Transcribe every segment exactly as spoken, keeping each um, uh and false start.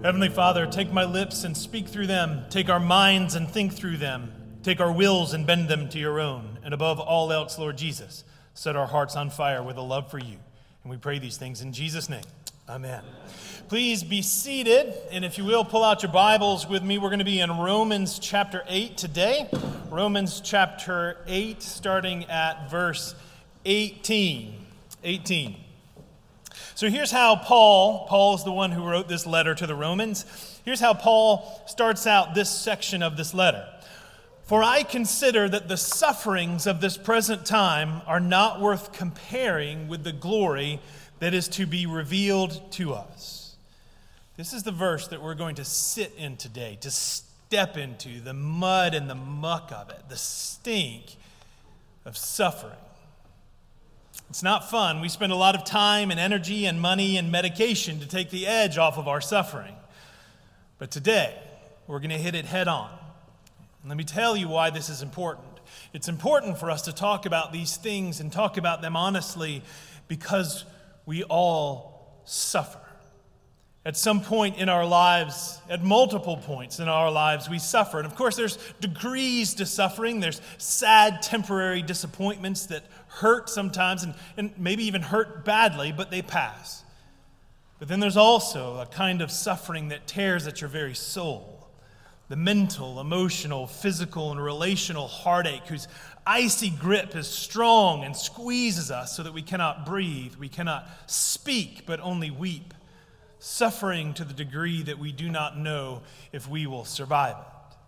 Heavenly Father, take my lips and speak through them. Take our minds and think through them. Take our wills and bend them to your own. And above all else, Lord Jesus, set our hearts on fire with a love for you. And we pray these things in Jesus' name. Amen. Please be seated. And if you will, pull out your Bibles with me. We're going to be in Romans chapter eight today. Romans chapter eight, starting at verse eighteen. eighteen. So here's how Paul, Paul is the one who wrote this letter to the Romans. Here's how Paul starts out this section of this letter. For I consider that the sufferings of this present time are not worth comparing with the glory that is to be revealed to us. This is the verse that we're going to sit in today, to step into the mud and the muck of it, the stink of suffering. It's not fun. We spend a lot of time and energy and money and medication to take the edge off of our suffering. But today, we're going to hit it head on. And let me tell you why this is important. It's important for us to talk about these things and talk about them honestly because we all suffer. At some point in our lives, at multiple points in our lives, we suffer. And of course, there's degrees to suffering. There's sad, temporary disappointments that hurt sometimes and, and maybe even hurt badly, but they pass. But then there's also a kind of suffering that tears at your very soul. The mental, emotional, physical, and relational heartache whose icy grip is strong and squeezes us so that we cannot breathe, we cannot speak, but only weep. Suffering to the degree that we do not know if we will survive it.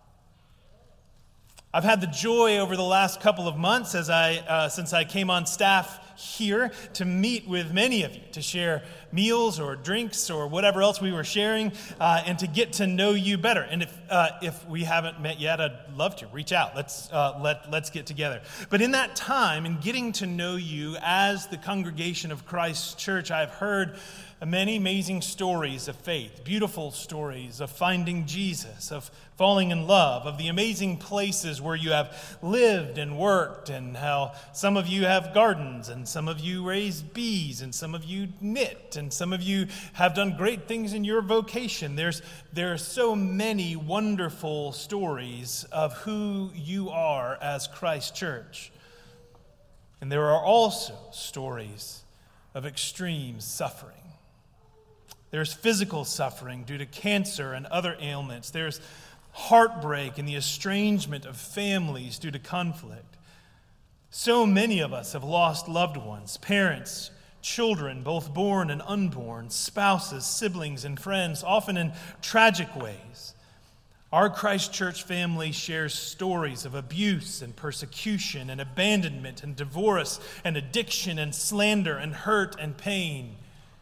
I've had the joy over the last couple of months as I, uh, since I came on staff here to meet with many of you, to share meals or drinks or whatever else we were sharing, uh, and to get to know you better. And if uh, if we haven't met yet, I'd love to reach out. Let's uh, let let's get together. But in that time, in getting to know you as the congregation of Christ Church, I've heard many amazing stories of faith, beautiful stories of finding Jesus, of falling in love, of the amazing places where you have lived and worked, and how some of you have gardens, and some of you raise bees, and some of you knit, and some of you have done great things in your vocation. There's, there are so many wonderful stories of who you are as Christ Church. And there are also stories of extreme suffering. There's physical suffering due to cancer and other ailments. There's heartbreak and the estrangement of families due to conflict. So many of us have lost loved ones, parents, children, both born and unborn, spouses, siblings, and friends, often in tragic ways. Our Christ Church family shares stories of abuse and persecution and abandonment and divorce and addiction and slander and hurt and pain.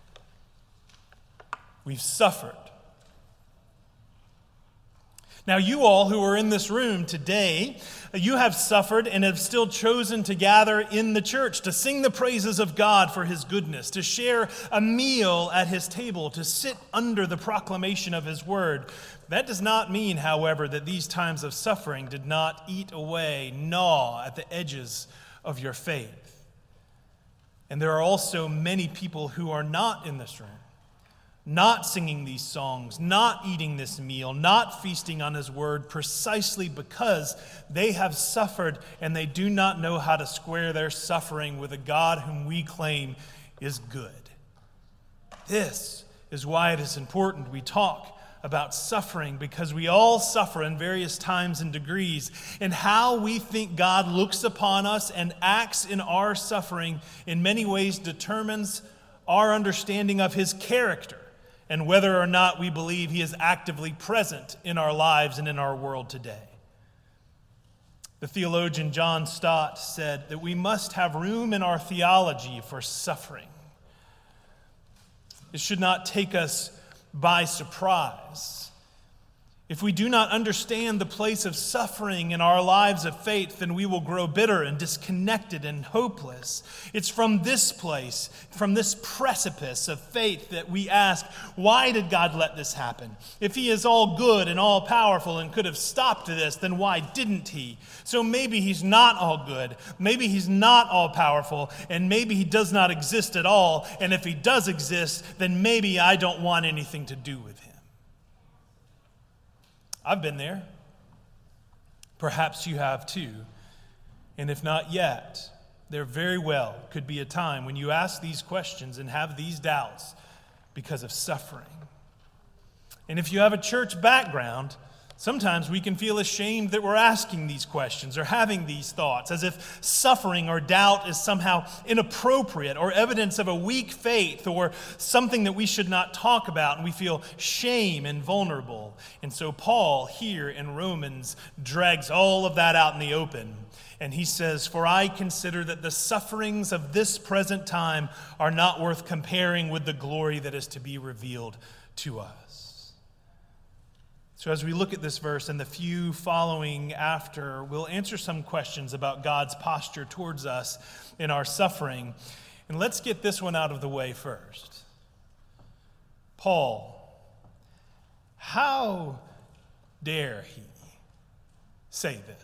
We've suffered. Now, you all who are in this room today, you have suffered and have still chosen to gather in the church, to sing the praises of God for his goodness, to share a meal at his table, to sit under the proclamation of his word. That does not mean, however, that these times of suffering did not eat away, gnaw at the edges of your faith. And there are also many people who are not in this room, not singing these songs, not eating this meal, not feasting on his word, precisely because they have suffered and they do not know how to square their suffering with a God whom we claim is good. This is why it is important we talk about suffering, because we all suffer in various times and degrees, and how we think God looks upon us and acts in our suffering in many ways determines our understanding of his character, and whether or not we believe he is actively present in our lives and in our world today. The theologian John Stott said that we must have room in our theology for suffering. It should not take us by surprise. If we do not understand the place of suffering in our lives of faith, then we will grow bitter and disconnected and hopeless. It's from this place, from this precipice of faith, that we ask, why did God let this happen? If he is all good and all powerful and could have stopped this, then why didn't he? So maybe he's not all good, maybe he's not all powerful, and maybe he does not exist at all. And if he does exist, then maybe I don't want anything to do with him. I've been there. Perhaps you have too. And if not yet, there very well could be a time when you ask these questions and have these doubts because of suffering. And if you have a church background, sometimes we can feel ashamed that we're asking these questions or having these thoughts, as if suffering or doubt is somehow inappropriate or evidence of a weak faith or something that we should not talk about, and we feel shame and vulnerable. And so Paul here in Romans drags all of that out in the open. And he says, "For I consider that the sufferings of this present time are not worth comparing with the glory that is to be revealed to us." So as we look at this verse and the few following after, we'll answer some questions about God's posture towards us in our suffering. And let's get this one out of the way first. Paul, how dare he say this?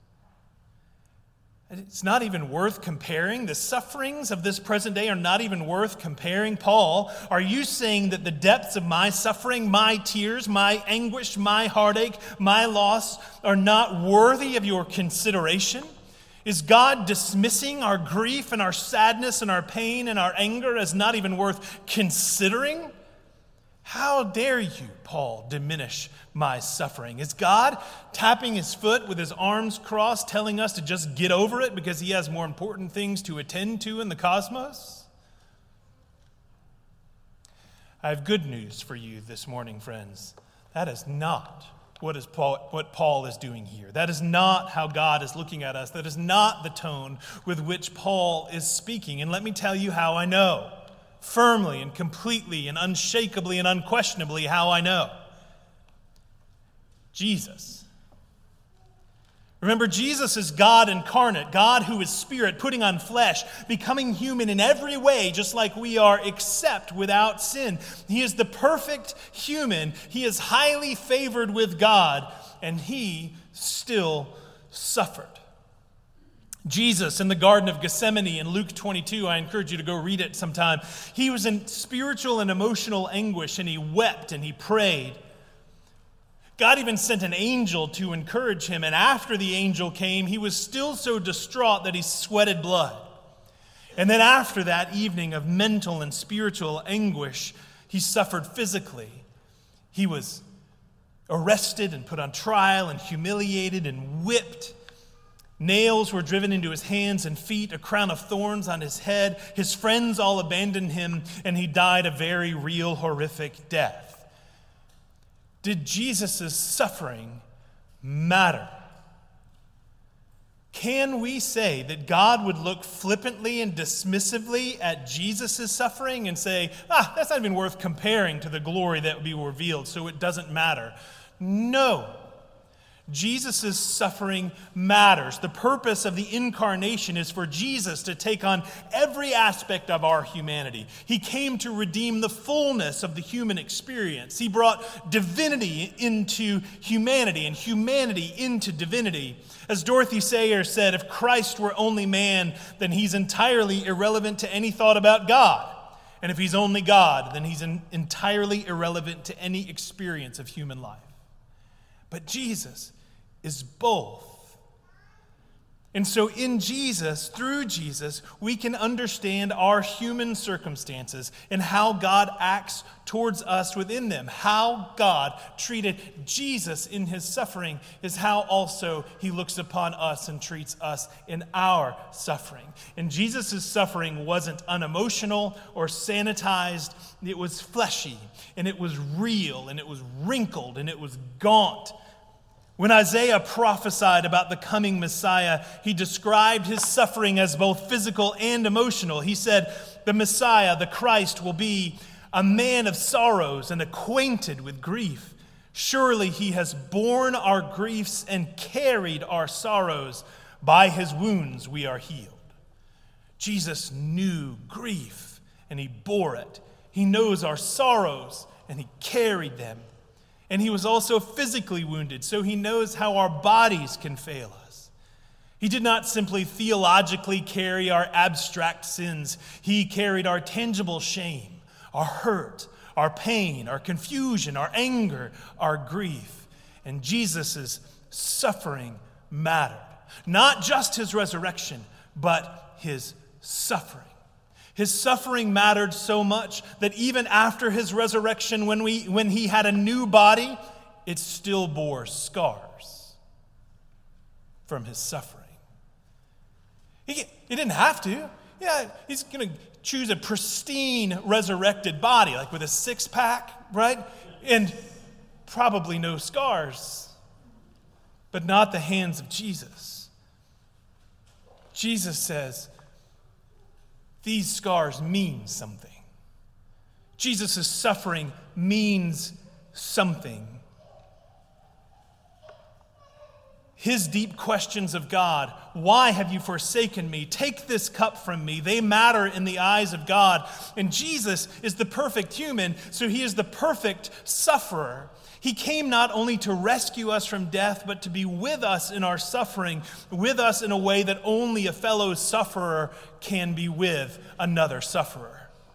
It's not even worth comparing. The sufferings of this present day are not even worth comparing. Paul, are you saying that the depths of my suffering, my tears, my anguish, my heartache, my loss are not worthy of your consideration? Is God dismissing our grief and our sadness and our pain and our anger as not even worth considering? How dare you, Paul, diminish my suffering? Is God tapping his foot with his arms crossed, telling us to just get over it because he has more important things to attend to in the cosmos? I have good news for you this morning, friends. That is not what is Paul, what Paul is doing here. That is not how God is looking at us. That is not the tone with which Paul is speaking. And let me tell you how I know. Firmly and completely and unshakably and unquestionably how I know. Jesus. Remember, Jesus is God incarnate, God who is spirit, putting on flesh, becoming human in every way, just like we are, except without sin. He is the perfect human. He is highly favored with God, and he still suffered. Jesus in the Garden of Gethsemane in Luke twenty-two, I encourage you to go read it sometime. He was in spiritual and emotional anguish, and he wept and he prayed. God even sent an angel to encourage him, and after the angel came, he was still so distraught that he sweated blood. And then after that evening of mental and spiritual anguish, he suffered physically. He was arrested and put on trial and humiliated and whipped. Nails were driven into his hands and feet, a crown of thorns on his head. His friends all abandoned him, and he died a very real, horrific death. Did Jesus' suffering matter? Can we say that God would look flippantly and dismissively at Jesus' suffering and say, ah, that's not even worth comparing to the glory that would be revealed, so it doesn't matter? No. Jesus' suffering matters. The purpose of the incarnation is for Jesus to take on every aspect of our humanity. He came to redeem the fullness of the human experience. He brought divinity into humanity and humanity into divinity. As Dorothy Sayers said, if Christ were only man, then he's entirely irrelevant to any thought about God. And if he's only God, then he's entirely irrelevant to any experience of human life. But Jesus is both. And so in Jesus, through Jesus, we can understand our human circumstances and how God acts towards us within them. How God treated Jesus in his suffering is how also he looks upon us and treats us in our suffering. And Jesus' suffering wasn't unemotional or sanitized. It was fleshy, and it was real, and it was wrinkled, and it was gaunt. When Isaiah prophesied about the coming Messiah, he described his suffering as both physical and emotional. He said, the Messiah, the Christ, will be a man of sorrows and acquainted with grief. Surely he has borne our griefs and carried our sorrows. By his wounds we are healed. Jesus knew grief, and he bore it. He knows our sorrows, and he carried them. And he was also physically wounded, so he knows how our bodies can fail us. He did not simply theologically carry our abstract sins. He carried our tangible shame, our hurt, our pain, our confusion, our anger, our grief. And Jesus' suffering mattered. Not just his resurrection, but his suffering. His suffering mattered so much that even after his resurrection, when we when he had a new body, it still bore scars from his suffering. He, he didn't have to. Yeah, he's going to choose a pristine resurrected body, like with a six-pack, right? And probably no scars, but not the hands of Jesus. Jesus says, these scars mean something. Jesus' suffering means something. His deep questions of God, why have you forsaken me? Take this cup from me. They matter in the eyes of God. And Jesus is the perfect human, so he is the perfect sufferer. He came not only to rescue us from death, but to be with us in our suffering, with us in a way that only a fellow sufferer can be with another sufferer.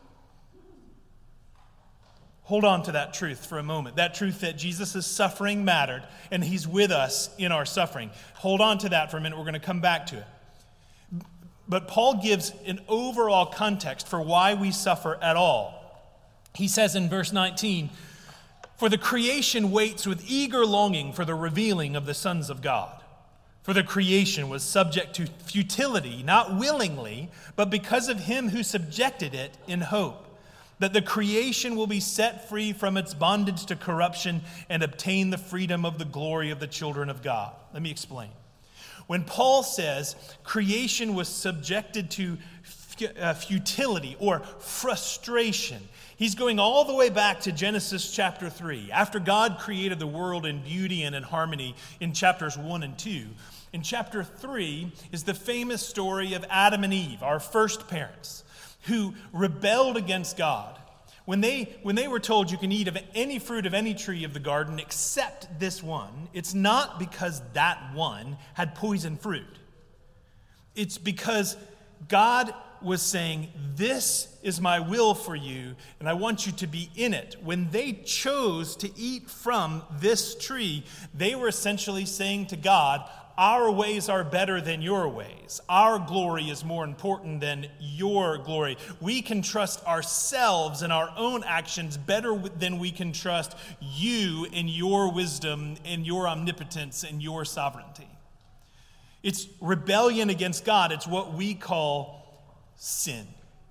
Hold on to that truth for a moment. That truth that Jesus' suffering mattered and he's with us in our suffering. Hold on to that for a minute. We're going to come back to it. But Paul gives an overall context for why we suffer at all. He says in verse nineteen, "For the creation waits with eager longing for the revealing of the sons of God. For the creation was subject to futility, not willingly, but because of him who subjected it in hope, that the creation will be set free from its bondage to corruption and obtain the freedom of the glory of the children of God." Let me explain. When Paul says creation was subjected to futility or frustration, he's going all the way back to Genesis chapter three. After God created the world in beauty and in harmony in chapters one and two, in chapter three is the famous story of Adam and Eve, our first parents, who rebelled against God. When they, when they were told you can eat of any fruit of any tree of the garden except this one, it's not because that one had poison fruit. It's because God was saying, this is my will for you, and I want you to be in it. When they chose to eat from this tree, they were essentially saying to God, our ways are better than your ways. Our glory is more important than your glory. We can trust ourselves and our own actions better than we can trust you in your wisdom and your omnipotence and your sovereignty. It's rebellion against God. It's what we call sin.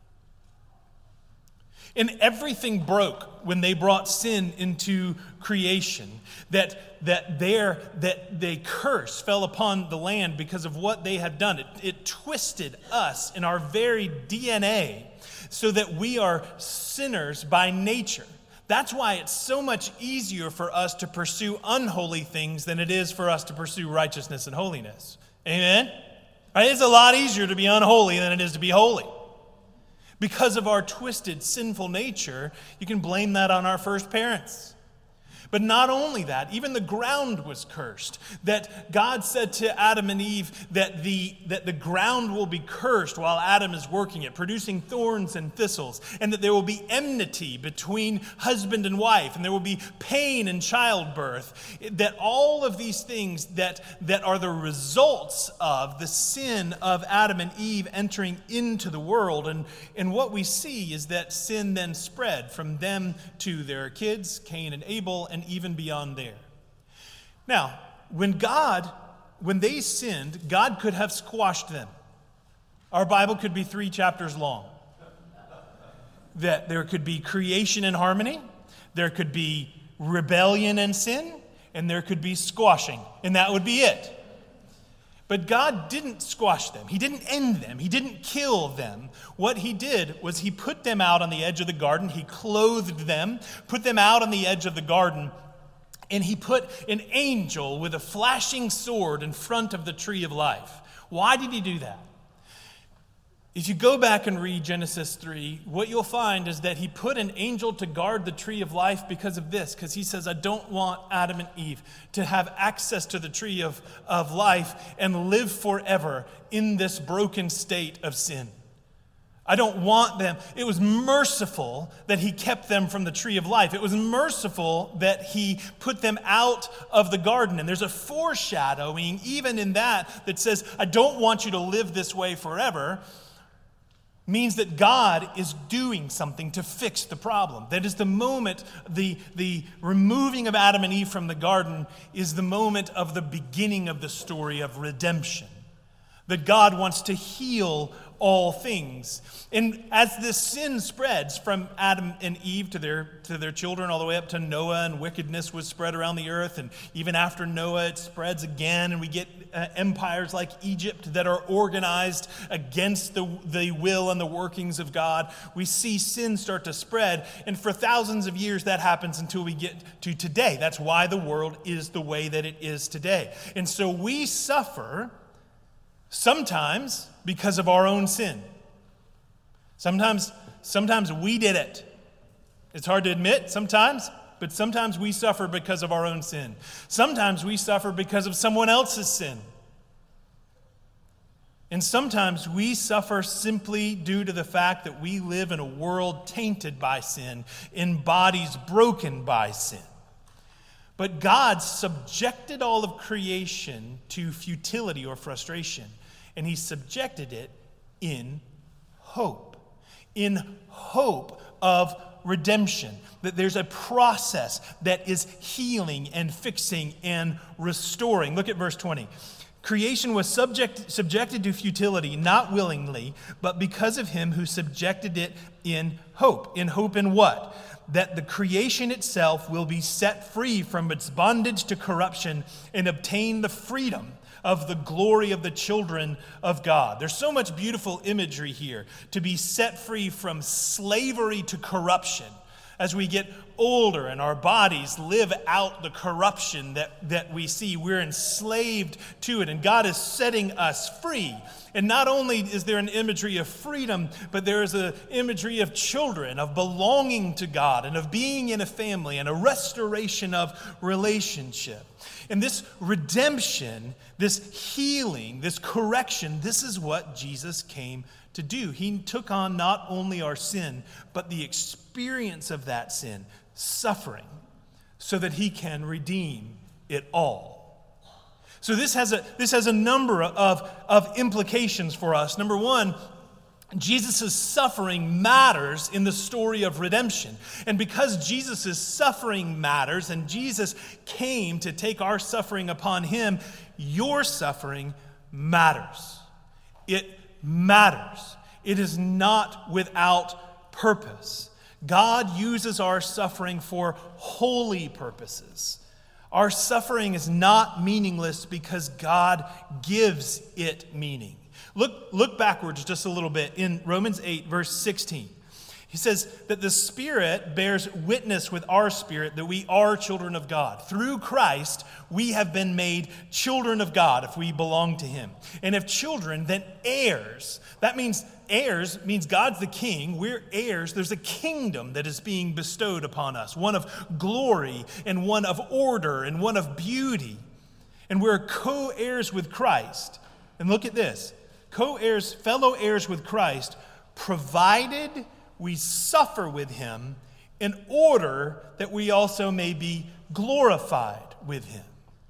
And everything broke when they brought sin into creation. That that their that they curse fell upon the land because of what they had done. It, it twisted us in our very D N A so that we are sinners by nature. That's why it's so much easier for us to pursue unholy things than it is for us to pursue righteousness and holiness. Amen? Right? It's a lot easier to be unholy than it is to be holy. Because of our twisted, sinful nature, you can blame that on our first parents. But not only that, even the ground was cursed. That God said to Adam and Eve that the, that the ground will be cursed while Adam is working it, producing thorns and thistles, and that there will be enmity between husband and wife, and there will be pain in childbirth. That all of these things that, that are the results of the sin of Adam and Eve entering into the world. And, and what we see is that sin then spread from them to their kids, Cain and Abel, and even beyond there. Now, when God, when they sinned, God could have squashed them. Our Bible could be three chapters long. That there could be creation and harmony, there could be rebellion and sin, and there could be squashing, and that would be it. But God didn't squash them. He didn't end them. He didn't kill them. What he did was he put them out on the edge of the garden. He clothed them, put them out on the edge of the garden, and he put an angel with a flashing sword in front of the tree of life. Why did he do that? If you go back and read Genesis three, what you'll find is that he put an angel to guard the tree of life because of this. Because he says, I don't want Adam and Eve to have access to the tree of, of life and live forever in this broken state of sin. I don't want them. It was merciful that he kept them from the tree of life. It was merciful that he put them out of the garden. And there's a foreshadowing even in that that says, I don't want you to live this way forever, means that God is doing something to fix the problem. That is the moment, the, the removing of Adam and Eve from the garden is the moment of the beginning of the story of redemption. That God wants to heal all things. And as this sin spreads from Adam and Eve to their to their children all the way up to Noah, and wickedness was spread around the earth, and even after Noah it spreads again, and we get uh, empires like Egypt that are organized against the, the will and the workings of God. We see sin start to spread, and for thousands of years that happens until we get to today. That's why the world is the way that it is today. And so we suffer sometimes because of our own sin. Sometimes, sometimes we did it. It's hard to admit sometimes, but sometimes we suffer because of our own sin. Sometimes we suffer because of someone else's sin. And sometimes we suffer simply due to the fact that we live in a world tainted by sin, in bodies broken by sin. But God subjected all of creation to futility or frustration. And he subjected it in hope, in hope of redemption, that there's a process that is healing and fixing and restoring. Look at verse twenty. Creation was subject, subjected to futility, not willingly, but because of him who subjected it in hope. In hope in what? That the creation itself will be set free from its bondage to corruption and obtain the freedom of the glory of the children of God. There's so much beautiful imagery here. To be set free from slavery to corruption. As we get older and our bodies live out the corruption that, that we see, we're enslaved to it, and God is setting us free. And not only is there an imagery of freedom, but there is an imagery of children, of belonging to God, and of being in a family, and a restoration of relationship. And this redemption, this healing, this correction, this is what Jesus came to do. He took on not only our sin, but the experience of that sin, suffering, so that he can redeem it all. So this has a this has a number of, of implications for us. Number one, Jesus' suffering matters in the story of redemption. And because Jesus' suffering matters, and Jesus came to take our suffering upon him, your suffering matters. It matters. It is not without purpose. God uses our suffering for holy purposes. Our suffering is not meaningless because God gives it meaning. Look, look backwards just a little bit in Romans eight, verse sixteen. He says that the Spirit bears witness with our spirit that we are children of God. Through Christ, we have been made children of God if we belong to him. And if children, then heirs. That means heirs means God's the king. We're heirs. There's a kingdom that is being bestowed upon us, one of glory and one of order and one of beauty. And we're co-heirs with Christ. And look at this. Co-heirs, fellow heirs with Christ, provided we suffer with him in order that we also may be glorified with him.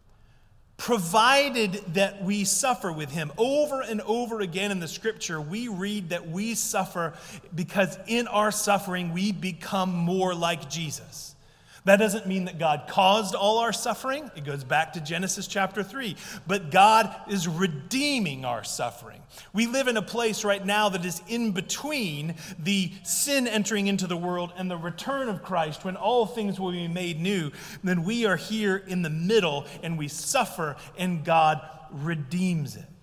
Provided that we suffer with him. Over and over again in the scripture, we read that we suffer because in our suffering we become more like Jesus. That doesn't mean that God caused all our suffering. It goes back to Genesis chapter three. But God is redeeming our suffering. We live in a place right now that is in between the sin entering into the world and the return of Christ, when all things will be made new. Then we are here in the middle, and we suffer, and God redeems it.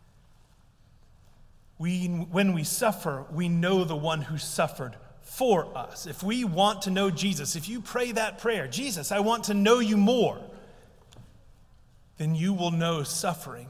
We, when we suffer, we know the one who suffered for us. If we want to know Jesus, if you pray that prayer, Jesus, I want to know you more, then you will know suffering.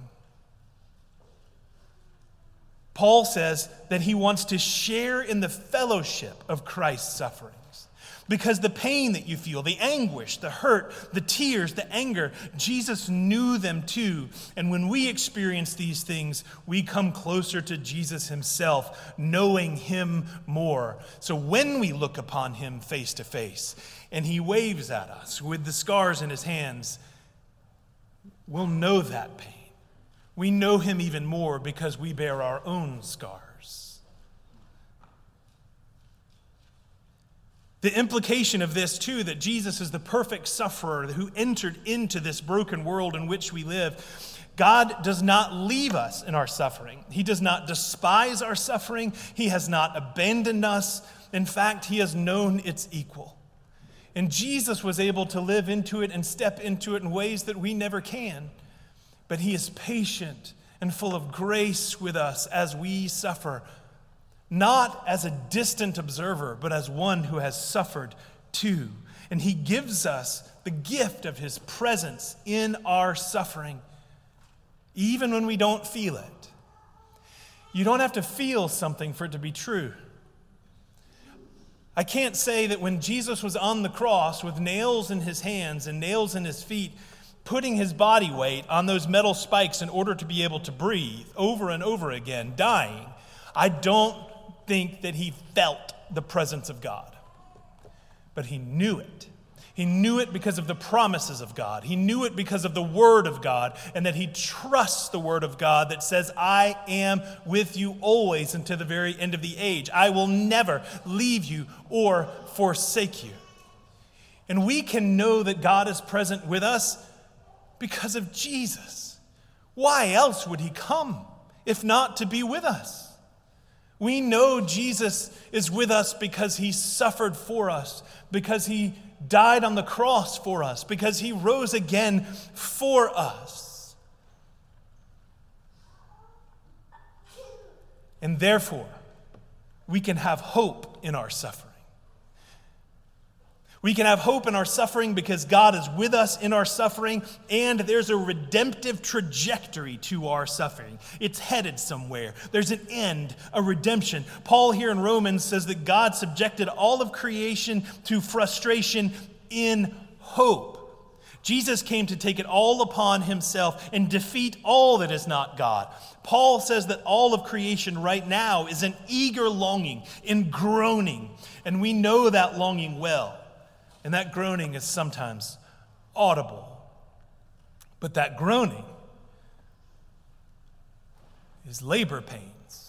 Paul says that he wants to share in the fellowship of Christ's sufferings. Because the pain that you feel, the anguish, the hurt, the tears, the anger, Jesus knew them too. And when we experience these things, we come closer to Jesus himself, knowing him more. So when we look upon him face to face and he waves at us with the scars in his hands, we'll know that pain. We know him even more because we bear our own scars. The implication of this, too, that Jesus is the perfect sufferer who entered into this broken world in which we live. God does not leave us in our suffering. He does not despise our suffering. He has not abandoned us. In fact, he has known its equal. And Jesus was able to live into it and step into it in ways that we never can. But he is patient and full of grace with us as we suffer. Not as a distant observer, but as one who has suffered too. And he gives us the gift of his presence in our suffering, even when we don't feel it. You don't have to feel something for it to be true. I can't say that when Jesus was on the cross with nails in his hands and nails in his feet, putting his body weight on those metal spikes in order to be able to breathe over and over again, dying, I don't think that he felt the presence of God. But he knew it. He knew it because of the promises of God. He knew it because of the word of God, and that he trusts the word of God that says, I am with you always until the very end of the age. I will never leave you or forsake you. And we can know that God is present with us because of Jesus. Why else would he come if not to be with us? We know Jesus is with us because he suffered for us, because he died on the cross for us, because he rose again for us. And therefore, we can have hope in our suffering. We can have hope in our suffering because God is with us in our suffering, and there's a redemptive trajectory to our suffering. It's headed somewhere. There's an end, a redemption. Paul here in Romans says that God subjected all of creation to frustration in hope. Jesus came to take it all upon himself and defeat all that is not God. Paul says that all of creation right now is an eager longing, in groaning, and we know that longing well. And that groaning is sometimes audible. But that groaning is labor pains.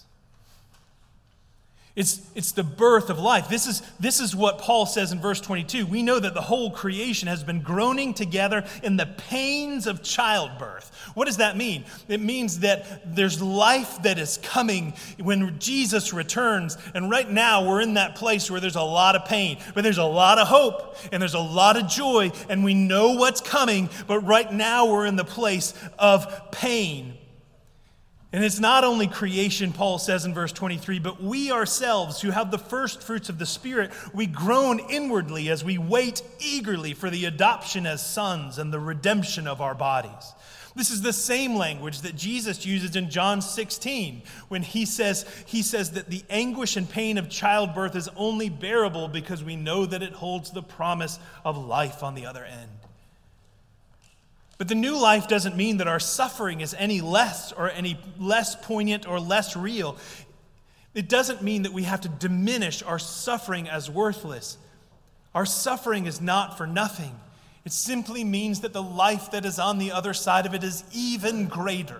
It's, it's the birth of life. This is, this is what Paul says in verse twenty-two. We know that the whole creation has been groaning together in the pains of childbirth. What does that mean? It means that there's life that is coming when Jesus returns. And right now we're in that place where there's a lot of pain, but there's a lot of hope and there's a lot of joy, and we know what's coming. But right now we're in the place of pain. And it's not only creation, Paul says in verse twenty-three, but we ourselves who have the first fruits of the Spirit, we groan inwardly as we wait eagerly for the adoption as sons and the redemption of our bodies. This is the same language that Jesus uses in John sixteen when he says, he says that the anguish and pain of childbirth is only bearable because we know that it holds the promise of life on the other end. But the new life doesn't mean that our suffering is any less or any less poignant or less real. It doesn't mean that we have to diminish our suffering as worthless. Our suffering is not for nothing. It simply means that the life that is on the other side of it is even greater.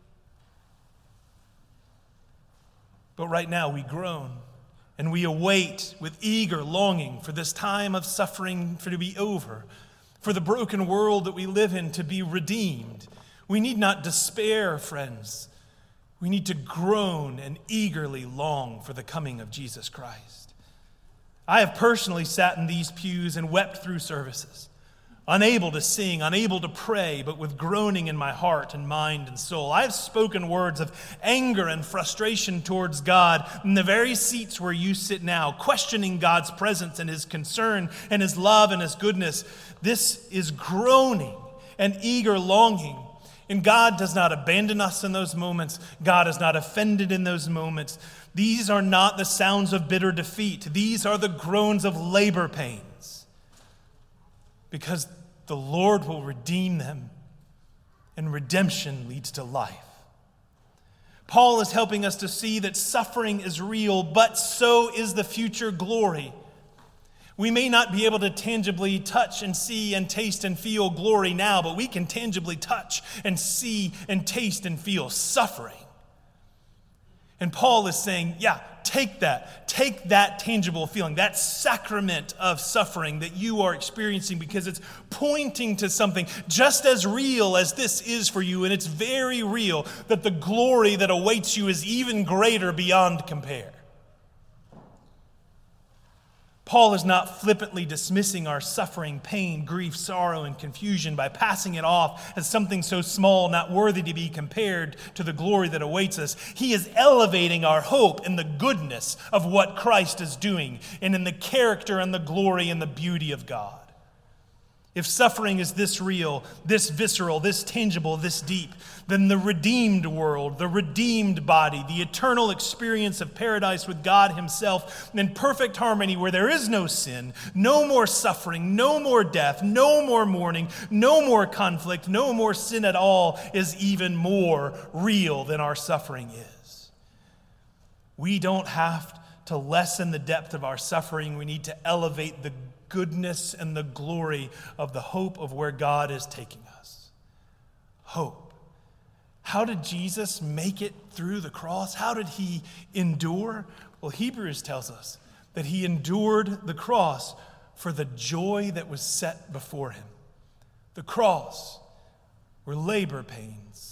But right now we groan and we await with eager longing for this time of suffering for to be over, for the broken world that we live in to be redeemed. We need not despair, friends. We need to groan and eagerly long for the coming of Jesus Christ. I have personally sat in these pews and wept through services, unable to sing, unable to pray, but with groaning in my heart and mind and soul. I have spoken words of anger and frustration towards God in the very seats where you sit now, questioning God's presence and his concern and his love and his goodness. This is groaning and eager longing. And God does not abandon us in those moments. God is not offended in those moments. These are not the sounds of bitter defeat. These are the groans of labor pains. Because the Lord will redeem them, and redemption leads to life. Paul is helping us to see that suffering is real, but so is the future glory. We may not be able to tangibly touch and see and taste and feel glory now, but we can tangibly touch and see and taste and feel suffering. And Paul is saying, yeah, take that. Take that tangible feeling, that sacrament of suffering that you are experiencing, because it's pointing to something just as real as this is for you. And it's very real that the glory that awaits you is even greater beyond compare. Paul is not flippantly dismissing our suffering, pain, grief, sorrow, and confusion by passing it off as something so small, not worthy to be compared to the glory that awaits us. He is elevating our hope in the goodness of what Christ is doing and in the character and the glory and the beauty of God. If suffering is this real, this visceral, this tangible, this deep, then the redeemed world, the redeemed body, the eternal experience of paradise with God himself in perfect harmony where there is no sin, no more suffering, no more death, no more mourning, no more conflict, no more sin at all, is even more real than our suffering is. We don't have to lessen the depth of our suffering. We need to elevate the goodness and the glory of the hope of where God is taking us. Hope. How did Jesus make it through the cross? How did he endure? Well, Hebrews tells us that he endured the cross for the joy that was set before him. The cross were labor pains.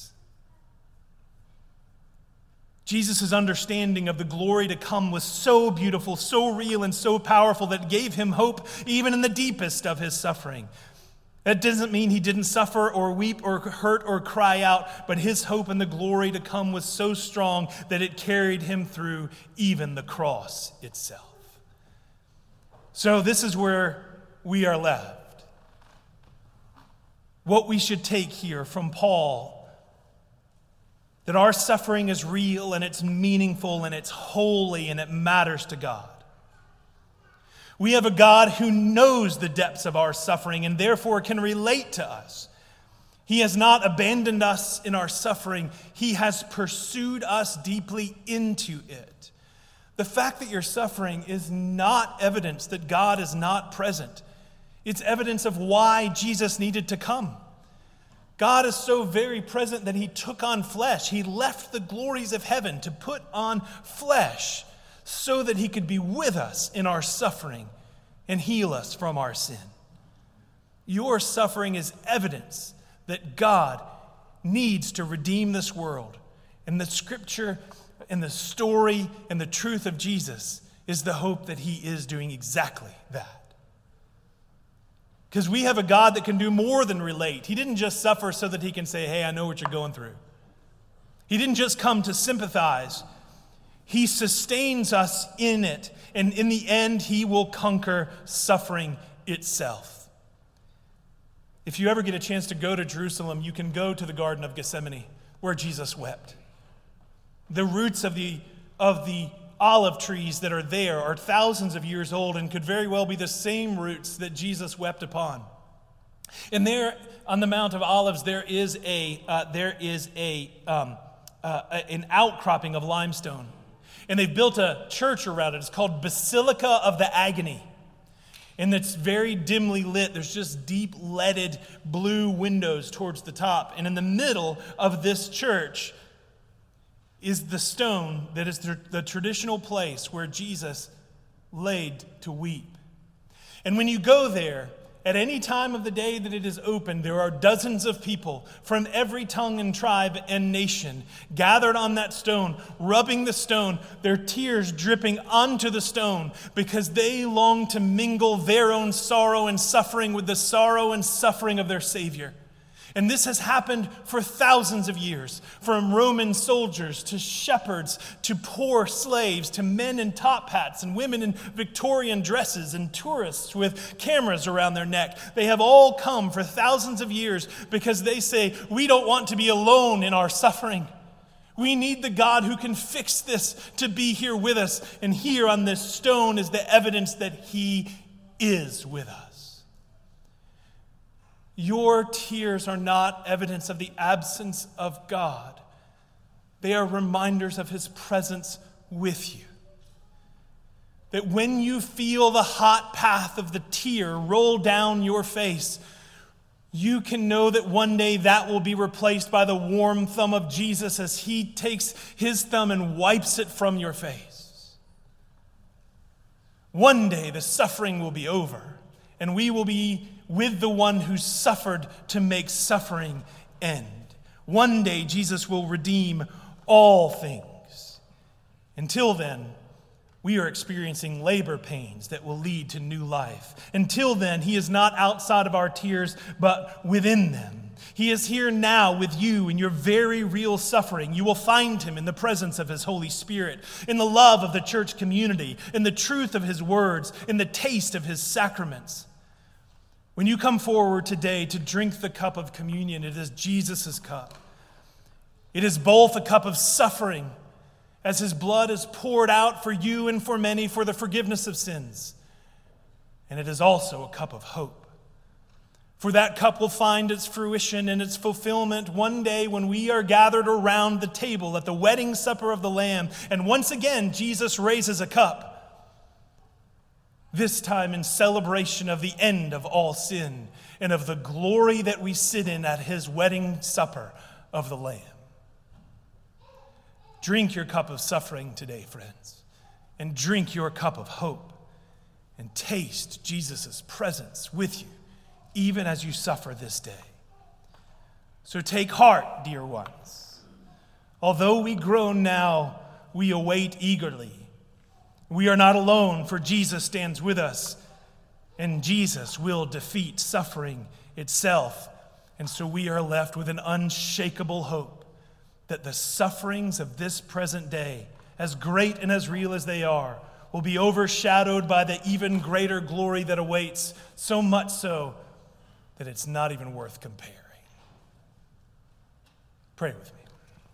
Jesus' understanding of the glory to come was so beautiful, so real, and so powerful that it gave him hope even in the deepest of his suffering. That doesn't mean he didn't suffer or weep or hurt or cry out, but his hope in the glory to come was so strong that it carried him through even the cross itself. So this is where we are left. What we should take here from Paul, that our suffering is real and it's meaningful and it's holy and it matters to God. We have a God who knows the depths of our suffering and therefore can relate to us. He has not abandoned us in our suffering. He has pursued us deeply into it. The fact that you're suffering is not evidence that God is not present. It's evidence of why Jesus needed to come. God is so very present that he took on flesh. He left the glories of heaven to put on flesh so that he could be with us in our suffering and heal us from our sin. Your suffering is evidence that God needs to redeem this world. And the scripture and the story and the truth of Jesus is the hope that he is doing exactly that. Because we have a God that can do more than relate. He didn't just suffer so that he can say, hey, I know what you're going through. He didn't just come to sympathize. He sustains us in it. And in the end, he will conquer suffering itself. If you ever get a chance to go to Jerusalem, you can go to the Garden of Gethsemane where Jesus wept. The roots of the, of the olive trees that are there are thousands of years old and could very well be the same roots that Jesus wept upon. And there on the Mount of Olives, there is a uh, there is a um, uh, an outcropping of limestone, and they've built a church around it. It's called Basilica of the Agony, and it's very dimly lit. There's just deep leaded blue windows towards the top, and in the middle of this church is the stone that is the, the traditional place where Jesus laid to weep. And when you go there, at any time of the day that it is open, there are dozens of people from every tongue and tribe and nation gathered on that stone, rubbing the stone, their tears dripping onto the stone because they long to mingle their own sorrow and suffering with the sorrow and suffering of their Savior. And this has happened for thousands of years, from Roman soldiers to shepherds to poor slaves to men in top hats and women in Victorian dresses and tourists with cameras around their neck. They have all come for thousands of years because they say, we don't want to be alone in our suffering. We need the God who can fix this to be here with us. And here on this stone is the evidence that he is with us. Your tears are not evidence of the absence of God. They are reminders of his presence with you. That when you feel the hot path of the tear roll down your face, you can know that one day that will be replaced by the warm thumb of Jesus as he takes his thumb and wipes it from your face. One day the suffering will be over, and we will be with the one who suffered to make suffering end. One day, Jesus will redeem all things. Until then, we are experiencing labor pains that will lead to new life. Until then, he is not outside of our tears, but within them. He is here now with you in your very real suffering. You will find him in the presence of his Holy Spirit, in the love of the church community, in the truth of his words, in the taste of his sacraments. When you come forward today to drink the cup of communion, it is Jesus' cup. It is both a cup of suffering, as his blood is poured out for you and for many for the forgiveness of sins. And it is also a cup of hope. For that cup will find its fruition and its fulfillment one day when we are gathered around the table at the wedding supper of the Lamb. And once again, Jesus raises a cup. This time in celebration of the end of all sin and of the glory that we sit in at his wedding supper of the Lamb. Drink your cup of suffering today, friends, and drink your cup of hope, and taste Jesus' presence with you, even as you suffer this day. So take heart, dear ones. Although we groan now, we await eagerly. We are not alone, for Jesus stands with us, and Jesus will defeat suffering itself. And so we are left with an unshakable hope that the sufferings of this present day, as great and as real as they are, will be overshadowed by the even greater glory that awaits, so much so that it's not even worth comparing. Pray with me.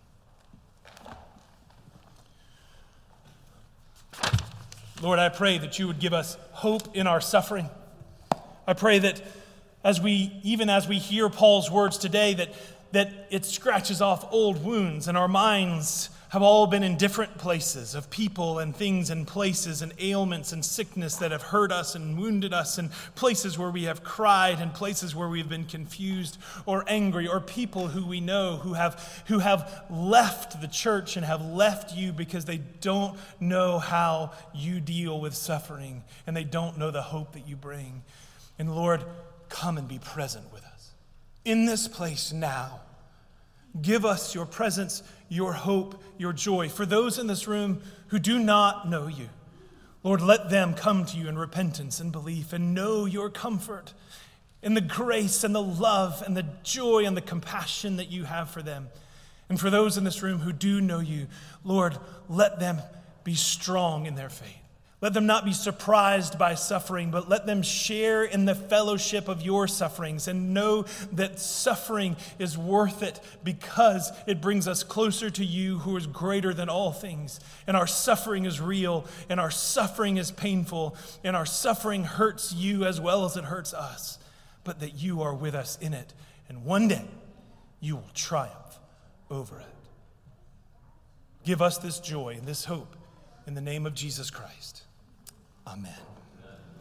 Lord, I pray that you would give us hope in our suffering. I pray that as we, even as we hear Paul's words today, that, that it scratches off old wounds, and our minds have all been in different places of people and things and places and ailments and sickness that have hurt us and wounded us, and places where we have cried and places where we've been confused or angry, or people who we know who have, who have left the church and have left you because they don't know how you deal with suffering and they don't know the hope that you bring. And Lord, come and be present with us in this place now. Give us your presence, your hope, your joy. For those in this room who do not know you, Lord, let them come to you in repentance and belief and know your comfort in the grace and the love and the joy and the compassion that you have for them. And for those in this room who do know you, Lord, let them be strong in their faith. Let them not be surprised by suffering, but let them share in the fellowship of your sufferings and know that suffering is worth it because it brings us closer to you who is greater than all things. And our suffering is real, and our suffering is painful, and our suffering hurts you as well as it hurts us, but that you are with us in it. And one day you will triumph over it. Give us this joy and this hope in the name of Jesus Christ. Amen.